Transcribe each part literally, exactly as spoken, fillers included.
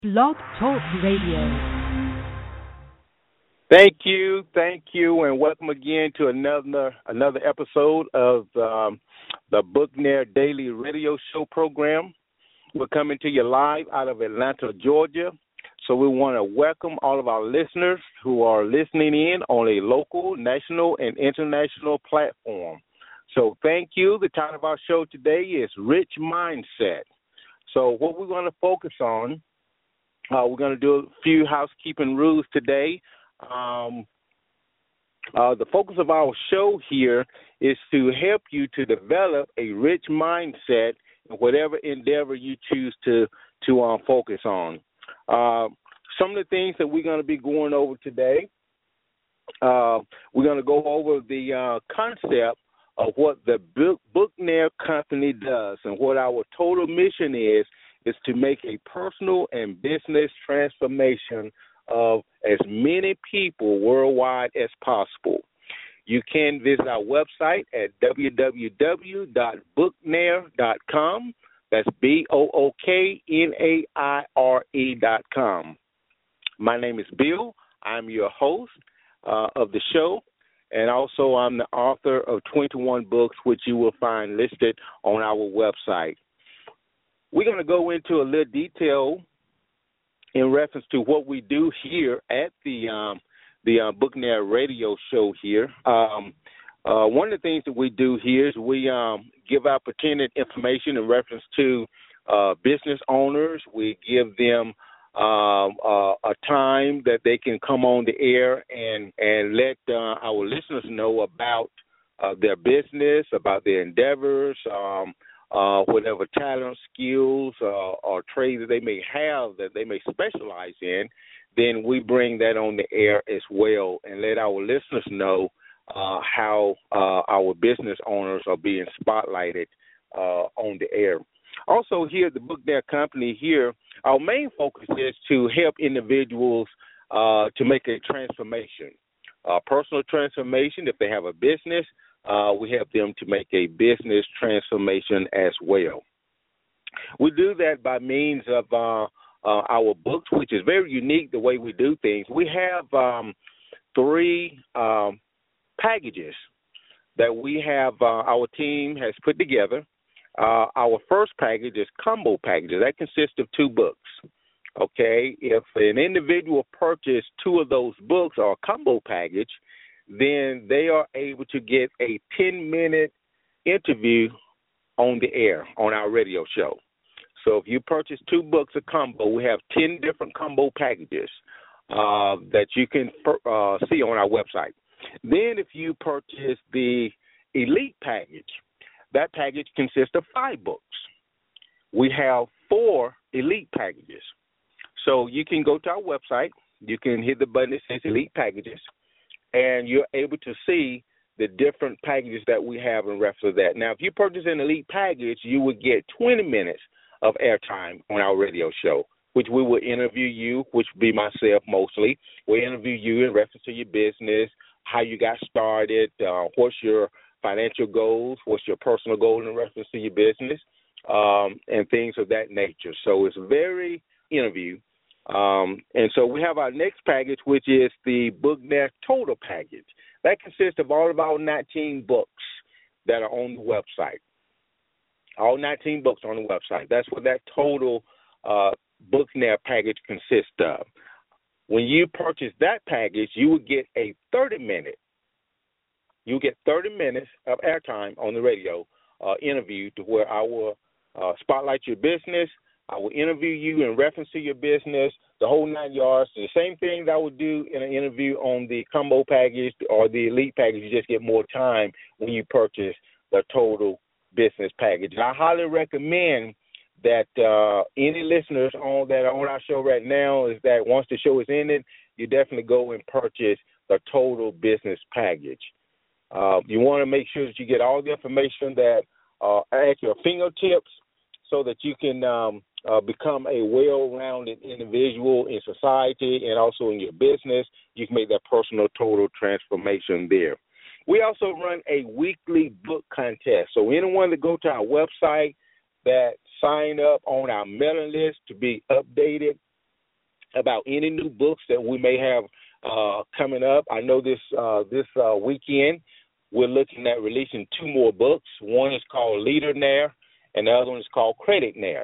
Blog Talk Radio. Thank you, thank you, and welcome again to another another episode of um, the Booknaire Daily Radio Show program. We're coming to you live out of Atlanta, Georgia. So we want to welcome all of our listeners who are listening in on a local, national, and international platform. So thank you. The title of our show today is Rich Mindset. So what we're going to focus on, uh, we're going to do a few housekeeping rules today. Um, uh, the focus of our show here is to help you to develop a rich mindset in whatever endeavor you choose to to um, focus on. Uh, some of the things that we're going to be going over today, uh, we're going to go over the uh, concept of what the Book, Booknaire Company does, and what our total mission is, is to make a personal and business transformation of as many people worldwide as possible. You can visit our website at w w w dot booknaire dot com. That's B O O K N A I R E dot com. My name is Bill. I'm your host uh, of the show, and also I'm the author of twenty-one books, which you will find listed on our website. We're going to go into a little detail in reference to what we do here at the um, the uh, Booknaire Radio Show here. Um, uh, one of the things that we do here is we um, give out pertinent information in reference to uh, business owners. We give them um, uh, a time that they can come on the air and, and let uh, our listeners know about uh, their business, about their endeavors, um, Uh, whatever talent, skills, uh, or trades that they may have that they may specialize in, then we bring that on the air as well and let our listeners know uh, how uh, our business owners are being spotlighted uh, on the air. Also here at the Booknaire Company here, our main focus is to help individuals uh, to make a transformation, a personal transformation if they have a business. Uh, we help them to make a business transformation as well. We do that by means of uh, uh, our books, which is very unique the way we do things. We have um, three um, packages that we have, uh, our team has put together. Uh, our first package is combo packages. That consists of two books. Okay, if an individual purchased two of those books or a combo package, then they are able to get a ten-minute interview on the air on our radio show. So if you purchase two books a combo, we have ten different combo packages uh, that you can uh, see on our website. Then if you purchase the Elite package, that package consists of five books. We have four Elite packages. So you can go to our website. You can hit the button that says Elite packages, and you're able to see the different packages that we have in reference to that. Now, if you purchase an Elite package, you would get twenty minutes of airtime on our radio show, which we will interview you, which would be myself mostly. We'll interview you in reference to your business, how you got started, uh, what's your financial goals, what's your personal goal in reference to your business, um, and things of that nature. So it's a very interview. Um, and so we have our next package, which is the Booknaire Total package. That consists of all of our nineteen books that are on the website. All nineteen books on the website. That's what that total uh, Booknaire package consists of. When you purchase that package, you will get a thirty-minute, you get thirty minutes of airtime on the radio uh, interview to where I will uh, spotlight your business. I will interview you in reference to your business, the whole nine yards. The same thing that I would do in an interview on the combo package or the Elite package. You just get more time when you purchase the total business package. And I highly recommend that uh, any listeners on that are on our show right now is that once the show is ended, you definitely go and purchase the total business package. Uh, you want to make sure that you get all the information that uh, at your fingertips so that you can um, Uh, become a well-rounded individual in society and also in your business. You can make that personal total transformation there. We also run a weekly book contest. So anyone that go to our website that sign up on our mailing list to be updated about any new books that we may have uh, coming up. I know this uh, this uh, weekend we're looking at releasing two more books. One is called Leader Nair, and the other one is called Credit Nair.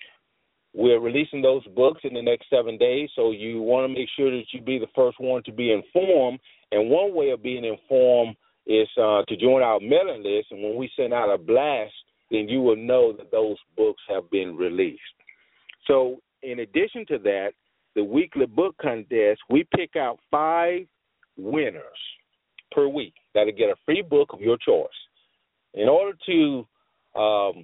We're releasing those books in the next seven days, so you want to make sure that you be the first one to be informed. And one way of being informed is uh, to join our mailing list, and when we send out a blast, then you will know that those books have been released. So in addition to that, the weekly book contest, we pick out five winners per week that'll get a free book of your choice. In order to um,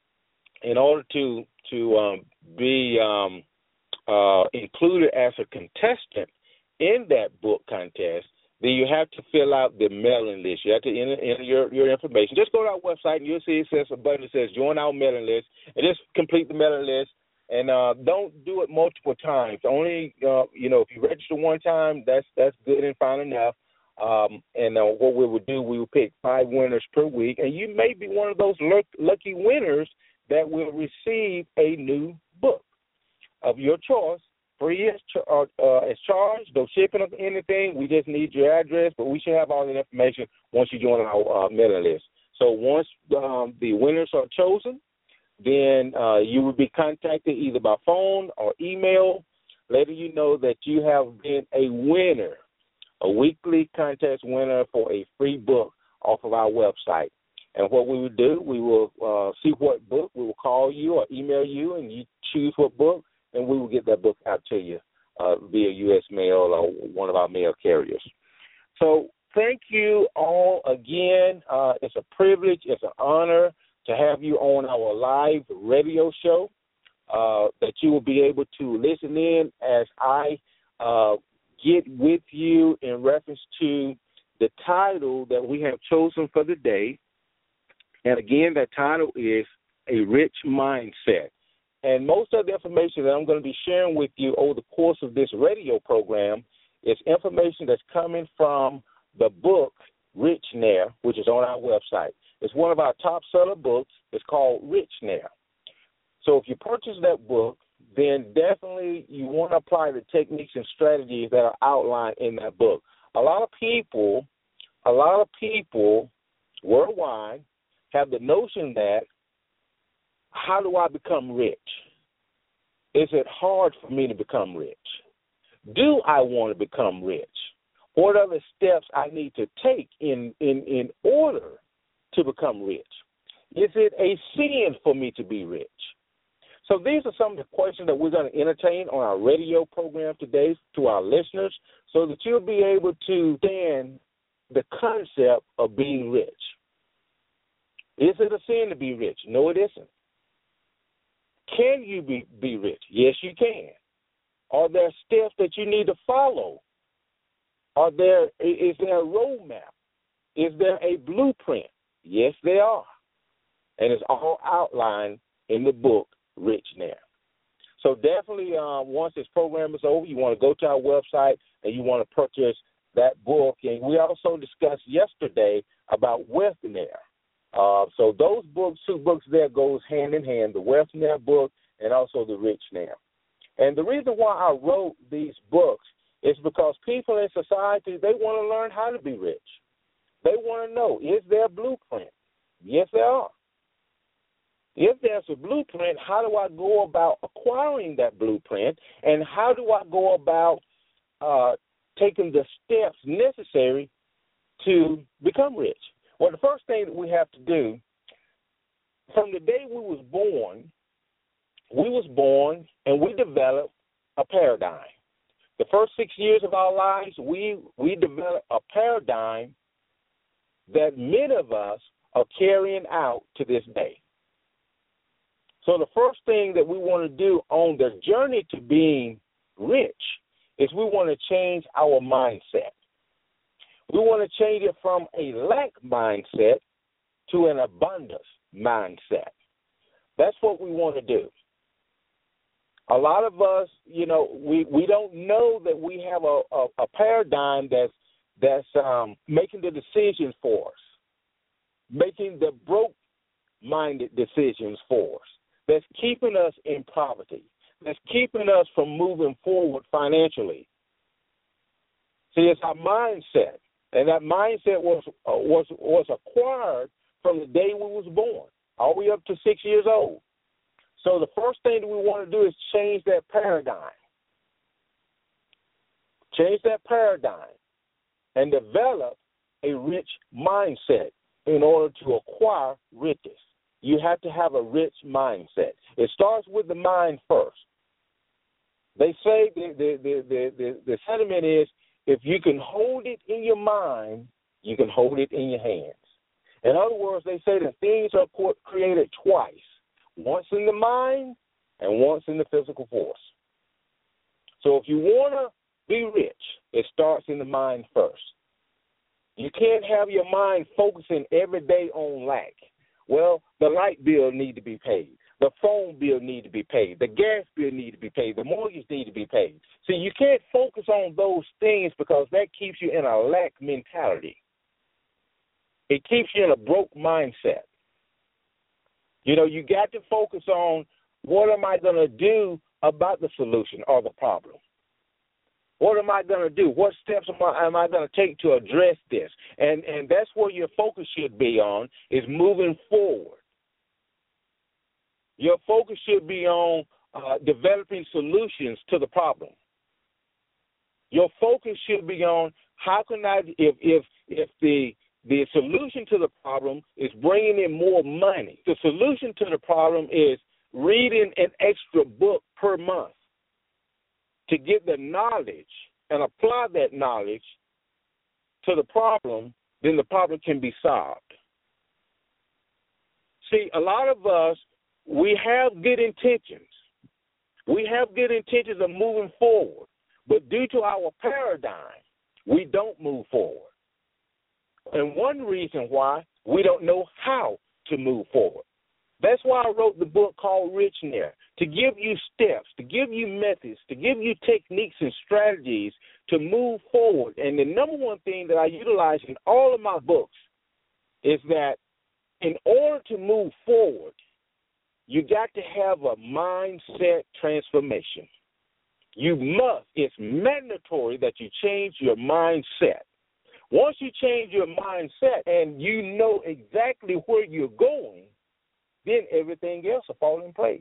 in order to to um, be um, uh, included as a contestant in that book contest, then you have to fill out the mailing list. You have to enter, enter your, your information. Just go to our website, and you'll see it says a button that says join our mailing list, and just complete the mailing list. And uh, don't do it multiple times. Only, uh, you know, if you register one time, that's that's good and fine enough. Um, and uh, what we will do, we will pick five winners per week, and you may be one of those lucky winners that will receive a new book of your choice, free as, uh, uh, as charged, no shipping or anything. We just need your address, but we should have all the information once you join our uh, mailing list. So once um, the winners are chosen, then uh, you will be contacted either by phone or email, letting you know that you have been a winner, a weekly contest winner for a free book off of our website. And what we will do, we will uh, see what book, we will call you or email you, and you choose what book, and we will get that book out to you uh, via U S mail or one of our mail carriers. So thank you all again. Uh, it's a privilege, it's an honor to have you on our live radio show, uh, that you will be able to listen in as I uh, get with you in reference to the title that we have chosen for the day. And again, that title is A Rich Mindset. And most of the information that I'm going to be sharing with you over the course of this radio program is information that's coming from the book Rich Nair, which is on our website. It's one of our top seller books. It's called Rich Nair. So if you purchase that book, then definitely you want to apply the techniques and strategies that are outlined in that book. A lot of people, a lot of people worldwide have the notion that, how do I become rich? Is it hard for me to become rich? Do I want to become rich? What are the steps I need to take in, in, in order to become rich? Is it a sin for me to be rich? So these are some of the questions that we're going to entertain on our radio program today to our listeners, so that you'll be able to understand the concept of being rich. Is it a sin to be rich? No, it isn't. Can you be, be rich? Yes, you can. Are there steps that you need to follow? Are there, is there a roadmap? Is there a blueprint? Yes, there are. And it's all outlined in the book, Rich Nair. So definitely, uh, once this program is over, you want to go to our website and you want to purchase that book. And we also discussed yesterday about Wealth Nair. Uh, so those books, two books there goes hand in hand, the Wealth Nair book and also the Rich Nair. And the reason why I wrote these books is because people in society, they want to learn how to be rich. They want to know, is there a blueprint? Yes, there are. If there's a blueprint, how do I go about acquiring that blueprint, and how do I go about uh, taking the steps necessary to become rich? Well, the first thing that we have to do, from the day we was born, we was born and we developed a paradigm. The first six years of our lives, we, we developed a paradigm that many of us are carrying out to this day. So the first thing that we want to do on the journey to being rich is we want to change our mindset. We want to change it from a lack mindset to an abundance mindset. That's what we want to do. A lot of us, you know, we, we don't know that we have a, a, a paradigm that's, that's um, making the decisions for us, making the broke-minded decisions for us, that's keeping us in poverty, that's keeping us from moving forward financially. See, it's our mindset, and that mindset was uh, was was acquired from the day we was born, all the way up to six years old. So the first thing that we want to do is change that paradigm. Change that paradigm and develop a rich mindset in order to acquire riches. You have to have a rich mindset. It starts with the mind first. They say the, the, the, the, the, the sentiment is, if you can hold it in your mind, you can hold it in your hands. In other words, they say that things are created twice, once in the mind and once in the physical force. So if you want to be rich, it starts in the mind first. You can't have your mind focusing every day on lack. Well, the light bill need to be paid. The phone bill need to be paid. The gas bill need to be paid. The mortgage need to be paid. See, you can't focus on those things because that keeps you in a lack mentality. It keeps you in a broke mindset. You know, you got to focus on what am I going to do about the solution or the problem. What am I going to do? What steps am I, am I going to take to address this? And and that's where your focus should be on, is moving forward. Your focus should be on uh, developing solutions to the problem. Your focus should be on how can I, if if if the the solution to the problem is bringing in more money, the solution to the problem is reading an extra book per month to get the knowledge and apply that knowledge to the problem, then the problem can be solved. See, a lot of us, we have good intentions. We have good intentions of moving forward, but due to our paradigm, we don't move forward. And one reason why, we don't know how to move forward. That's why I wrote the book called Richionaire, to give you steps, to give you methods, to give you techniques and strategies to move forward. And the number one thing that I utilize in all of my books is that in order to move forward, you got to have a mindset transformation. You must, it's mandatory that you change your mindset. Once you change your mindset and you know exactly where you're going, then everything else will fall in place.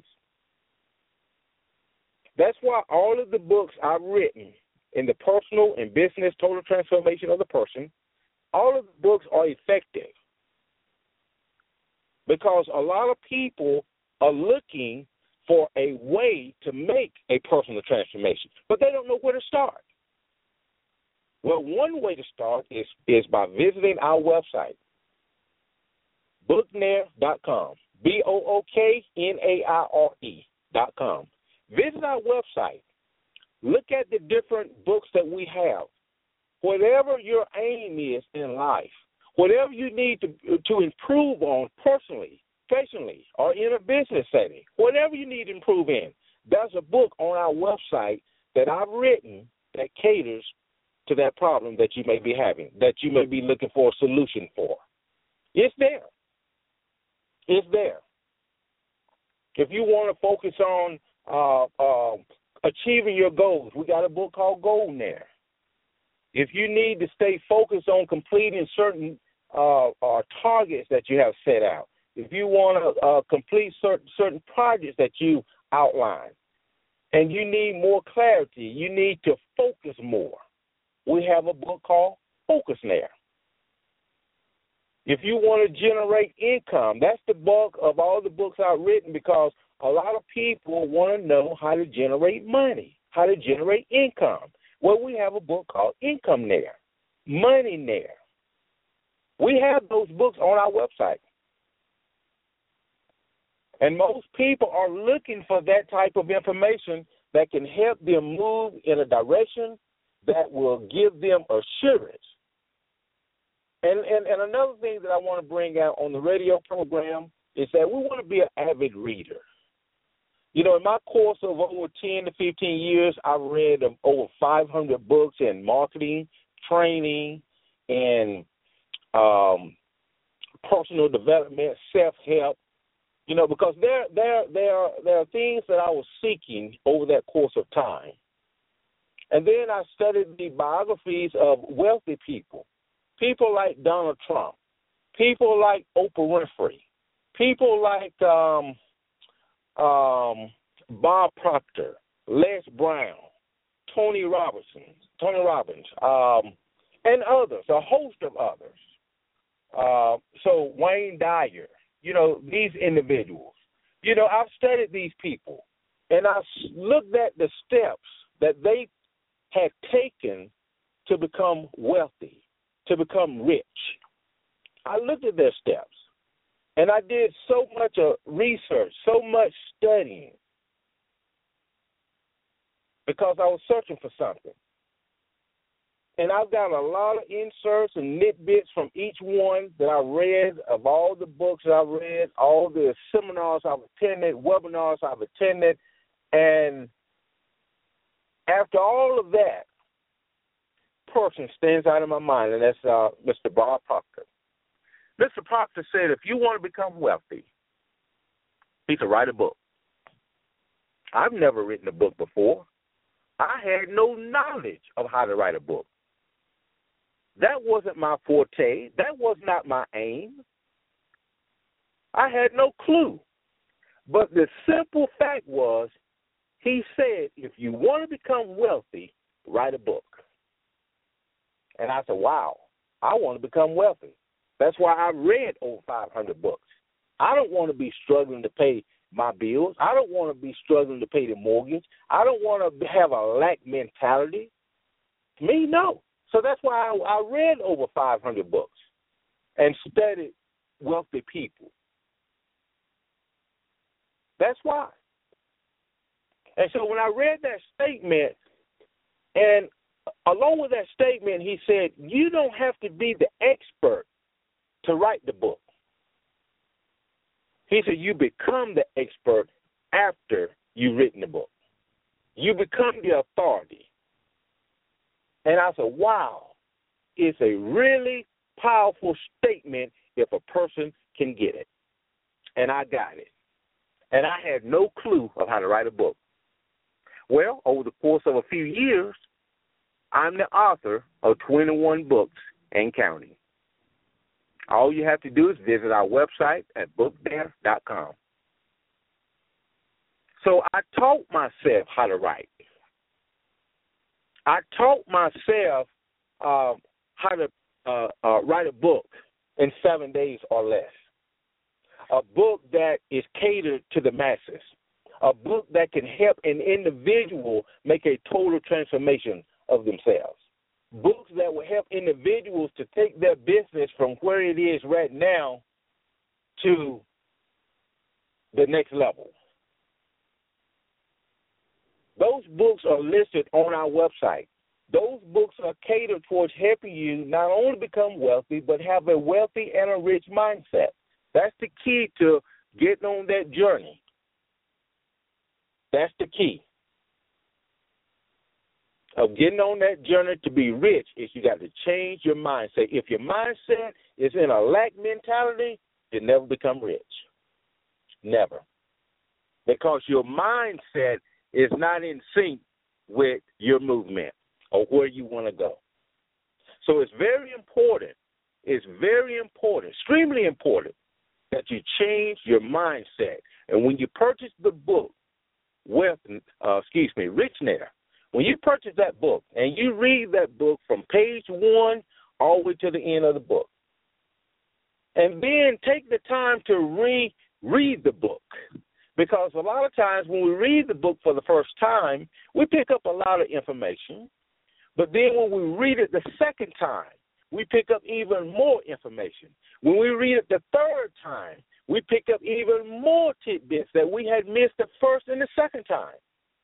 That's why all of the books I've written in the personal and business total transformation of the person, all of the books are effective. Because a lot of people are looking for a way to make a personal transformation, but they don't know where to start. Well, one way to start is, is by visiting our website, booknaire dot com. B O O K N A I R E dot com. Visit our website. Look at the different books that we have. Whatever your aim is in life, whatever you need to to improve on personally, professionally, or in a business setting, whatever you need to improve in, there's a book on our website that I've written that caters to that problem that you may be having, that you may be looking for a solution for. It's there. It's there. If you want to focus on uh, uh, achieving your goals, we got a book called Goalnaire. If you need to stay focused on completing certain uh, uh, targets that you have set out, if you want to uh, complete certain, certain projects that you outline, and you need more clarity, you need to focus more, we have a book called Focusnaire. If you want to generate income, that's the bulk of all the books I've written, because a lot of people want to know how to generate money, how to generate income. Well, we have a book called Incomenaire, Moneynaire. We have those books on our website. And most people are looking for that type of information that can help them move in a direction that will give them assurance. And, and and another thing that I want to bring out on the radio program is that we want to be an avid reader. You know, in my course of over ten to fifteen years, I've read over five hundred books in marketing, training, and um, personal development, self-help, You know, because there, there, there, there are things that I was seeking over that course of time. And then I studied the biographies of wealthy people, people like Donald Trump, people like Oprah Winfrey, people like um, um, Bob Proctor, Les Brown, Tony Robertson, Tony Robbins, um, and others, a host of others. Uh, so Wayne Dyer, you know, these individuals. You know, I've studied these people, and I've looked at the steps that they had taken to become wealthy, to become rich. I looked at their steps, and I did so much uh, research, so much studying, because I was searching for something. And I've got a lot of inserts and nitbits from each one that I read, of all the books that I've read, all the seminars I've attended, webinars I've attended. And after all of that, person stands out in my mind, and that's uh, Mister Bob Proctor. Mister Proctor said, if you want to become wealthy, he could write a book. I've never written a book before. I had no knowledge of how to write a book. That wasn't my forte. That was not my aim. I had no clue. But the simple fact was, he said, if you want to become wealthy, write a book. And I said, wow, I want to become wealthy. That's why I read over five hundred books. I don't want to be struggling to pay my bills. I don't want to be struggling to pay the mortgage. I don't want to have a lack mentality. Me, no. So that's why I, I read over five hundred books and studied wealthy people. That's why. And so when I read that statement, and along with that statement, he said, you don't have to be the expert to write the book. He said, you become the expert after you've written the book. You become the authority. And I said, wow, it's a really powerful statement if a person can get it. And I got it. And I had no clue of how to write a book. Well, over the course of a few years, I'm the author of twenty-one books and counting. All you have to do is visit our website at book there dot com. So I taught myself how to write. I taught myself uh, how to uh, uh, write a book in seven days or less. A book that is catered to the masses. A book that can help an individual make a total transformation of themselves. Books that will help individuals to take their business from where it is right now to the next level. Those books are listed on our website. Those books are catered towards helping you not only become wealthy, but have a wealthy and a rich mindset. That's the key to getting on that journey. That's the key of getting on that journey to be rich is you got to change your mindset. If your mindset is in a lack mentality, you never become rich. Never. Because your mindset is not in sync with your movement or where you want to go. So it's very important, it's very important, extremely important that you change your mindset. And when you purchase the book, Wealth, uh, excuse me, Richnator, when you purchase that book and you read that book from page one all the way to the end of the book, and then take the time to reread the book, because a lot of times when we read the book for the first time, we pick up a lot of information, but then when we read it the second time, we pick up even more information. When we read it the third time, we pick up even more tidbits that we had missed the first and the second time.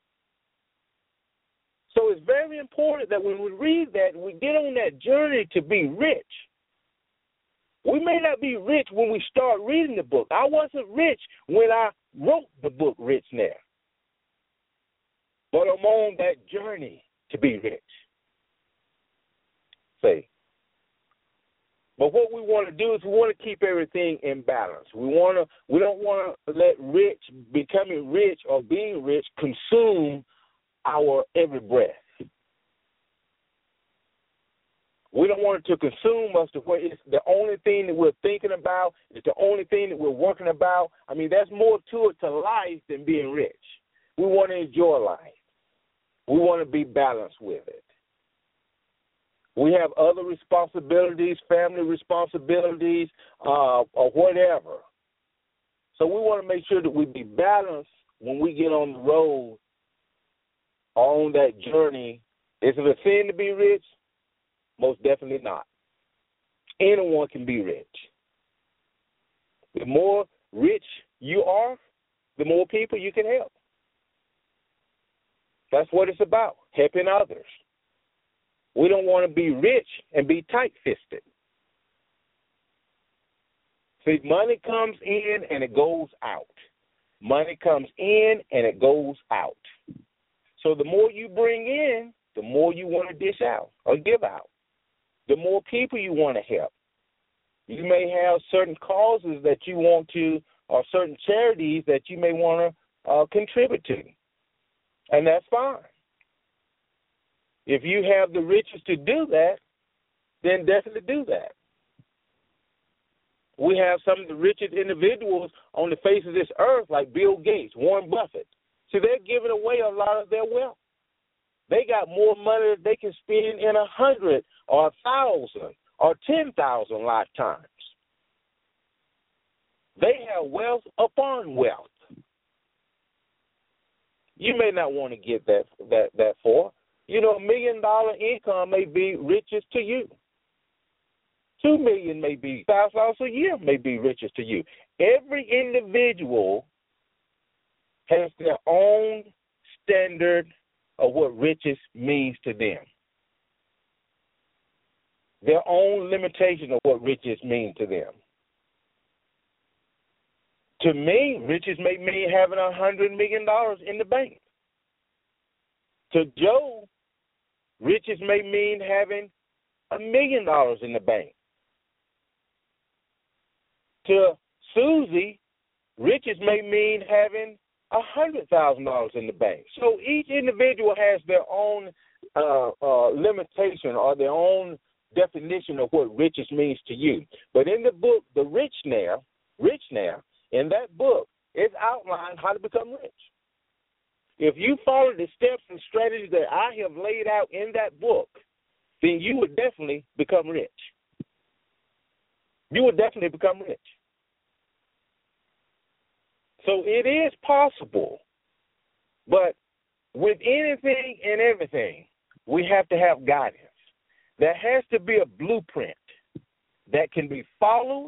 So it's very important that when we read that, we get on that journey to be rich. We may not be rich when we start reading the book. I wasn't rich when I wrote the book Richnator. But I'm on that journey to be rich. Say, But what we want to do is we want to keep everything in balance. We want to. We don't want to let rich, becoming rich or being rich, consume our every breath. We don't want it to consume us to where it's the only thing that we're thinking about. It's the only thing that we're working about. I mean, there's more to it to life than being rich. We want to enjoy life. We want to be balanced with it. We have other responsibilities, family responsibilities, uh, or whatever. So we want to make sure that we be balanced when we get on the road or on that journey. Is it a sin to be rich? Most definitely not. Anyone can be rich. The more rich you are, the more people you can help. That's what it's about, helping others. We don't want to be rich and be tight-fisted. See, money comes in and it goes out. Money comes in and it goes out. So the more you bring in, the more you want to dish out or give out. The more people you want to help. You may have certain causes that you want to, or certain charities that you may want to uh, contribute to. And that's fine. If you have the riches to do that, then definitely do that. We have some of the richest individuals on the face of this earth, like Bill Gates, Warren Buffett. See, they're giving away a lot of their wealth. They got more money that they can spend in a hundred or a thousand or ten thousand lifetimes. They have wealth upon wealth. You may not want to get that that that far. You know, a million dollar income may be riches to you. Two million may be thousand dollars a year may be riches to you. Every individual has their own standard of what riches means to them. Their own limitation of what riches mean to them. To me, riches may mean having a hundred million dollars in the bank. To Joe, riches may mean having a million dollars in the bank. To Susie, riches may mean having a hundred thousand dollars in the bank. So each individual has their own uh, uh, limitation or their own definition of what riches means to you. But in the book, The Rich Now, Rich Now, in that book, it's outlined how to become rich. If you follow the steps and strategies that I have laid out in that book, then you would definitely become rich. You would definitely become rich. So it is possible, but with anything and everything, we have to have guidance. There has to be a blueprint that can be followed,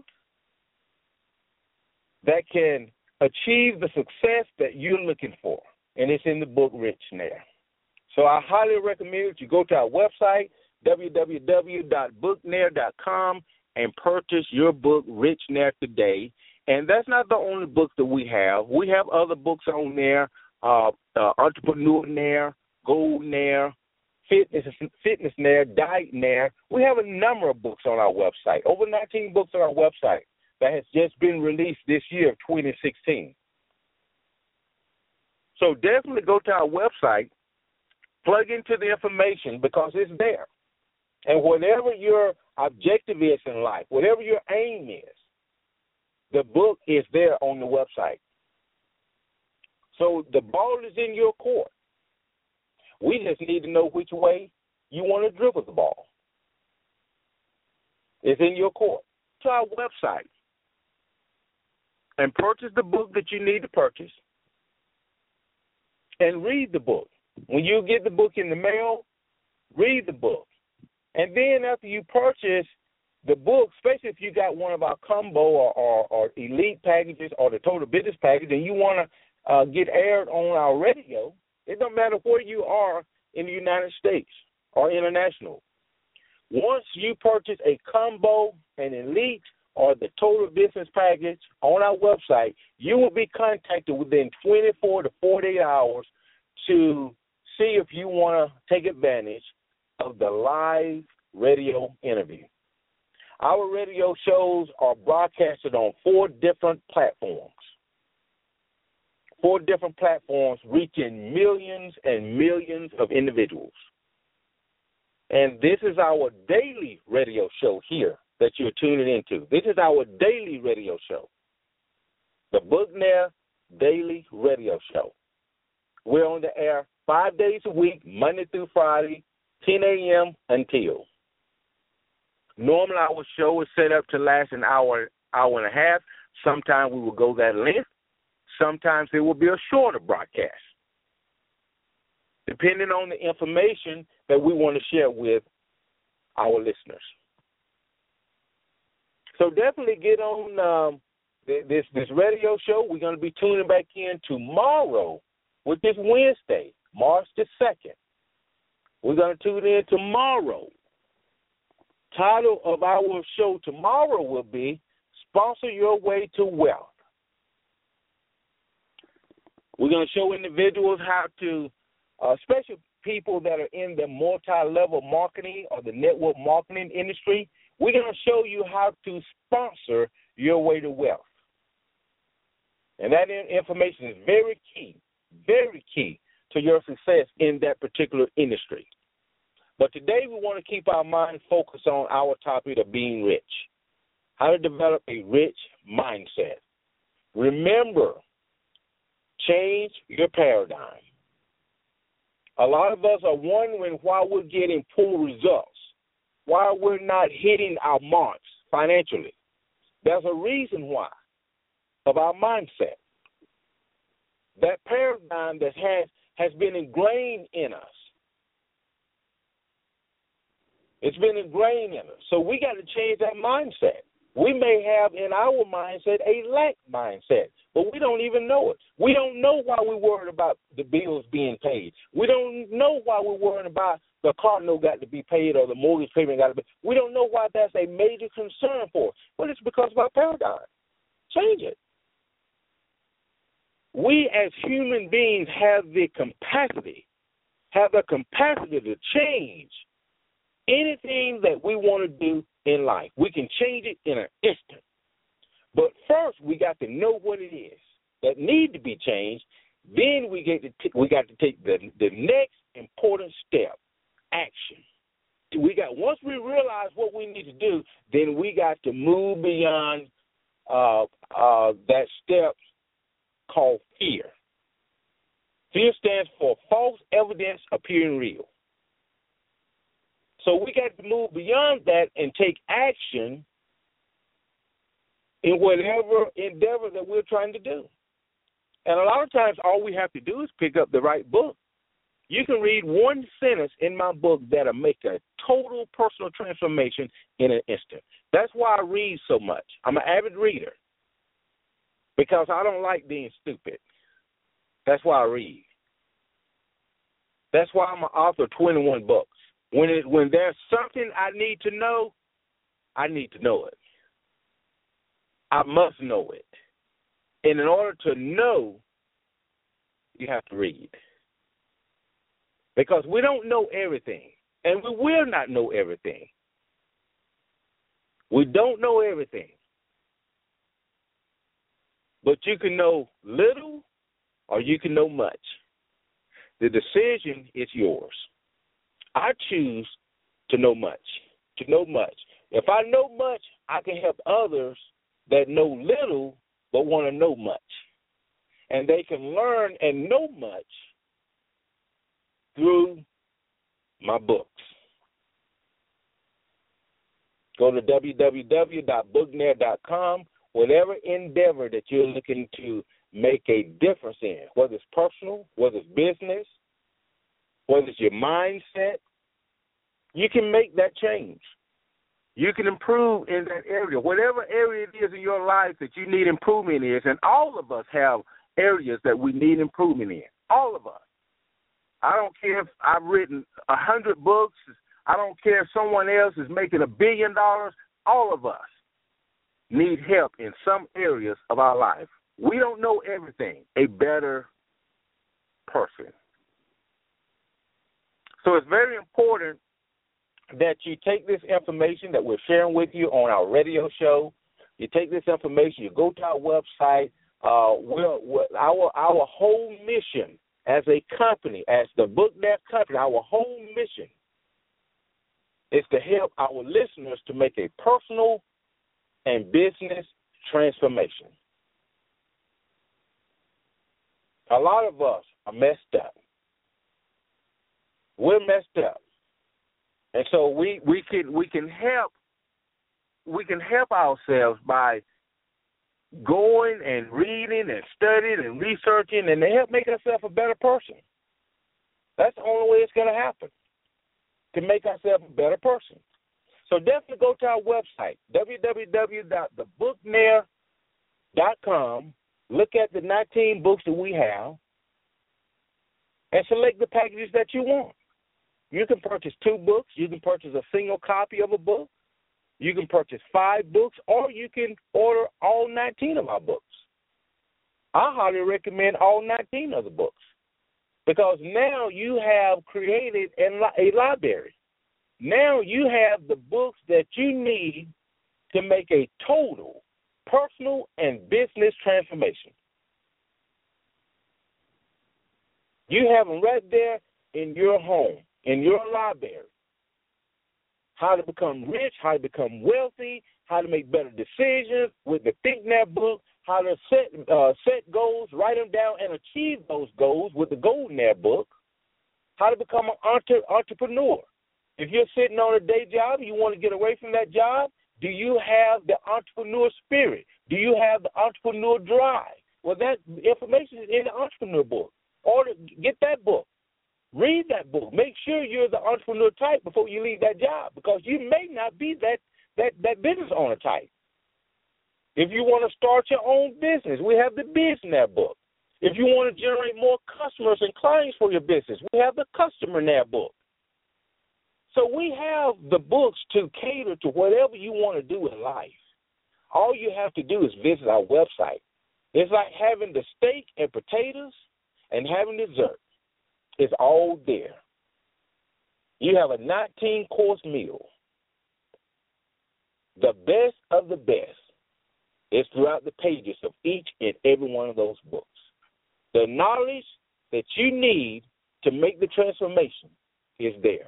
that can achieve the success that you're looking for, and it's in the book Rich Now. So I highly recommend that you go to our website, w w w dot book nair dot com, and purchase your book Rich Now today. And that's not the only book that we have. We have other books on there, uh, uh, Entrepreneur Nair, Gold Nair, Fitness, Fitness Nair, Diet Nair. We have a number of books on our website, over nineteen books on our website that has just been released this year, twenty sixteen. So definitely go to our website, plug into the information because it's there. And whatever your objective is in life, whatever your aim is, the book is there on the website. So the ball is in your court. We just need to know which way you want to dribble the ball. It's in your court. To our website and purchase the book that you need to purchase and read the book. When you get the book in the mail, read the book. And then after you purchase the book, especially if you got one of our combo or, or, or elite packages or the total business package and you want to uh, get aired on our radio, it don't matter where you are in the United States or international. Once you purchase a combo, an elite, or the total business package on our website, you will be contacted within twenty-four to forty-eight hours to see if you want to take advantage of the live radio interview. Our radio shows are broadcasted on four different platforms. Four different platforms reaching millions and millions of individuals. And this is our daily radio show here that you're tuning into. This is our daily radio show, the Booknair Daily Radio Show. We're on the air five days a week, Monday through Friday, ten a.m. until. Normally our show is set up to last an hour, hour and a half. Sometimes we will go that length. Sometimes it will be a shorter broadcast, depending on the information that we want to share with our listeners. So definitely get on um, this this radio show. We're going to be tuning back in tomorrow, which is Wednesday, March the second. We're going to tune in tomorrow. Title of our show tomorrow will be Sponsor Your Way to Wealth. We're going to show individuals how to, uh, especially people that are in the multi-level marketing or the network marketing industry, we're going to show you how to sponsor your way to wealth. And that information is very key, very key to your success in that particular industry. But today we want to keep our mind focused on our topic of being rich, how to develop a rich mindset. Remember, change your paradigm. A lot of us are wondering why we're getting poor results, why we're not hitting our marks financially. There's a reason why, of our mindset. That paradigm that has, has been ingrained in us. It's been ingrained in us. So we got to change that mindset. We may have in our mindset a lack mindset, but we don't even know it. We don't know why we're worried about the bills being paid. We don't know why we're worried about the car note got to be paid or the mortgage payment got to be. We don't know why that's a major concern for us. But it's because of our paradigm. Change it. We as human beings have the capacity, have the capacity to change anything that we want to do in life. We can change it in an instant. But first, we got to know what it is that need to be changed. Then we get to t- we got to take the the next important step, action. We got once we realize what we need to do, then we got to move beyond uh, uh, that step called fear. Fear stands for false evidence appearing real. So we got to move beyond that and take action in whatever endeavor that we're trying to do. And a lot of times all we have to do is pick up the right book. You can read one sentence in my book that'll make a total personal transformation in an instant. That's why I read so much. I'm an avid reader because I don't like being stupid. That's why I read. That's why I'm an author of twenty-one books. When it, when there's something I need to know, I need to know it. I must know it. And in order to know, you have to read. Because we don't know everything, and we will not know everything. We don't know everything. But you can know little or you can know much. The decision is yours. I choose to know much, to know much. If I know much, I can help others that know little but want to know much. And they can learn and know much through my books. Go to w w w dot booknair dot com. Whatever endeavor that you're looking to make a difference in, whether it's personal, whether it's business, whether it's your mindset, you can make that change. You can improve in that area. Whatever area it is in your life that you need improvement in, and all of us have areas that we need improvement in, all of us. I don't care if I've written a hundred books. I don't care if someone else is making a billion dollars. All of us need help in some areas of our life. We don't know everything. A better person. So it's very important that you take this information that we're sharing with you on our radio show. You take this information, you go to our website. Uh, we're, we're, our our whole mission as a company, as the BookNet company, our whole mission is to help our listeners to make a personal and business transformation. A lot of us are messed up. We're messed up. And so we, we can we can help we can help ourselves by going and reading and studying and researching and to help make ourselves a better person. That's the only way it's going to happen, to make ourselves a better person. So definitely go to our website, w w w dot the book nair dot com. Look at the nineteen books that we have and select the packages that you want. You can purchase two books. You can purchase a single copy of a book. You can purchase five books, or you can order all nineteen of our books. I highly recommend all nineteen of the books because now you have created a library. Now you have the books that you need to make a total personal and business transformation. You have them right there in your home, in your library. How to become rich, how to become wealthy, how to make better decisions with the ThinkNet book, how to set uh, set goals, write them down, and achieve those goals with the GoldNet book, how to become an entre- entrepreneur. If you're sitting on a day job and you want to get away from that job, do you have the entrepreneur spirit? Do you have the entrepreneur drive? Well, that information is in the entrepreneur book. Order, get that book. Read that book. Make sure you're the entrepreneur type before you leave that job, because you may not be that that, that business owner type. If you want to start your own business, we have the BizNet book. If you want to generate more customers and clients for your business, we have the CustomerNet book. So we have the books to cater to whatever you want to do in life. All you have to do is visit our website. It's like having the steak and potatoes and having dessert. It's all there. You have a nineteen-course meal. The best of the best is throughout the pages of each and every one of those books. The knowledge that you need to make the transformation is there.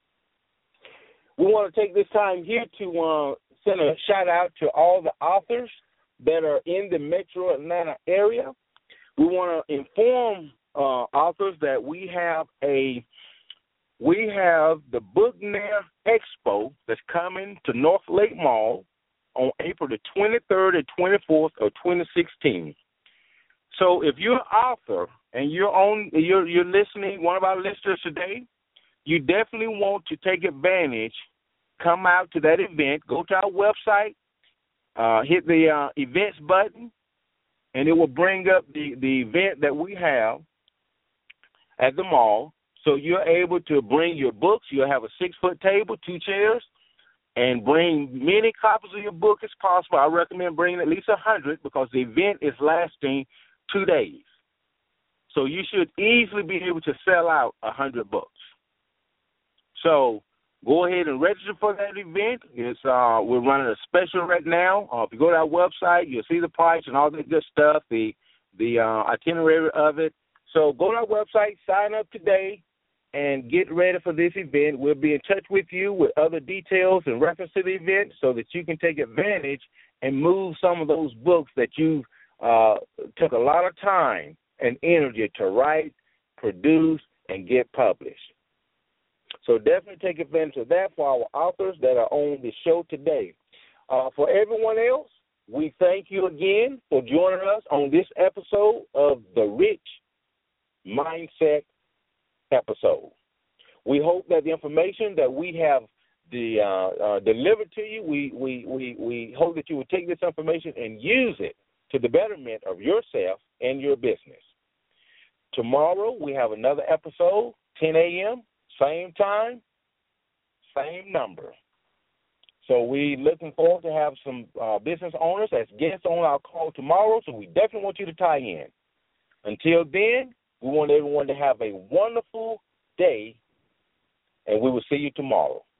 We want to take this time here to uh, send a shout-out to all the authors that are in the metro Atlanta area. We want to inform uh, authors that we have a we have the BookNet Expo that's coming to North Lake Mall on April the twenty-third and twenty-fourth of twenty sixteen. So if you're an author and you're on you're you're listening, one of our listeners today, you definitely want to take advantage. Come out to that event. Go to our website, uh, hit the uh, events button, and it will bring up the, the event that we have at the mall. So you're able to bring your books. You'll have a six-foot table, two chairs, and bring many copies of your book as possible. I recommend bringing at least one hundred because the event is lasting two days. So you should easily be able to sell out one hundred books. So go ahead and register for that event. It's uh, we're running a special right now. Uh, if you go to our website, you'll see the price and all that good stuff, the the uh, itinerary of it. So go to our website, sign up today, and get ready for this event. We'll be in touch with you with other details in reference to the event so that you can take advantage and move some of those books that you uh, took a lot of time and energy to write, produce, and get published. So definitely take advantage of that for our authors that are on the show today. Uh, for everyone else, we thank you again for joining us on this episode of the Rich Mindset episode. We hope that the information that we have the, uh, uh, delivered to you, we, we, we, we hope that you will take this information and use it to the betterment of yourself and your business. Tomorrow we have another episode, ten a.m., same time, same number. So we looking forward to have some uh, business owners as guests on our call tomorrow, so we definitely want you to tie in. Until then, we want everyone to have a wonderful day, and we will see you tomorrow.